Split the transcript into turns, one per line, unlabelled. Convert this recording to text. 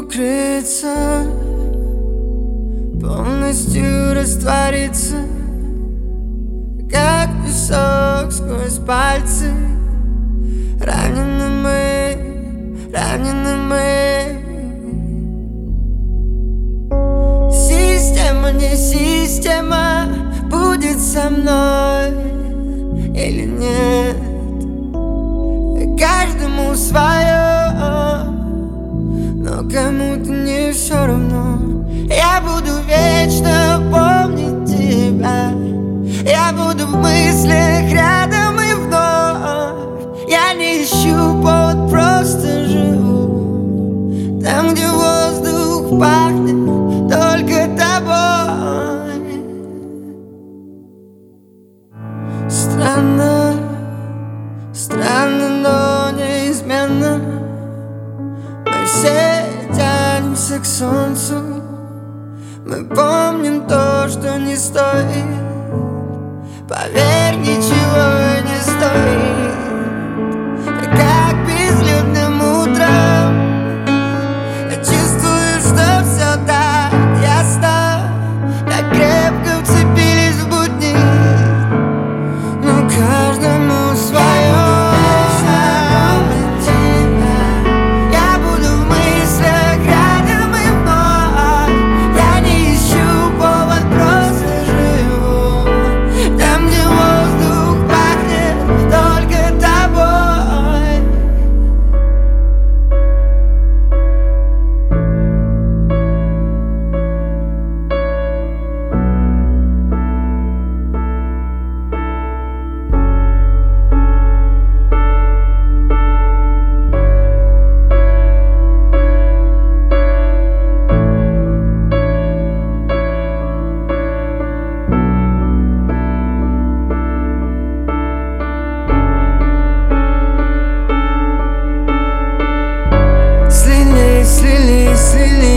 укрыться, полностью раствориться, как песок сквозь пальцы. Ранены мы, ранены мы. Система, не система, будет со мной или нет. Каждому свое, но кому-то не все равно. Я буду вечно помнить тебя, я буду в мыслях рядом и вновь. Я не ищу повод, просто живу там, где воздух пахнет только тобой. Странно, странно, но неизменно мы все тянемся к солнцу. Мы помним то, что не стоит. Поверь, ничего не стоит. Как безлюдным утром я чувствую, что все так ясно. Так крепко вцепились в будни, но каждому свое. Слились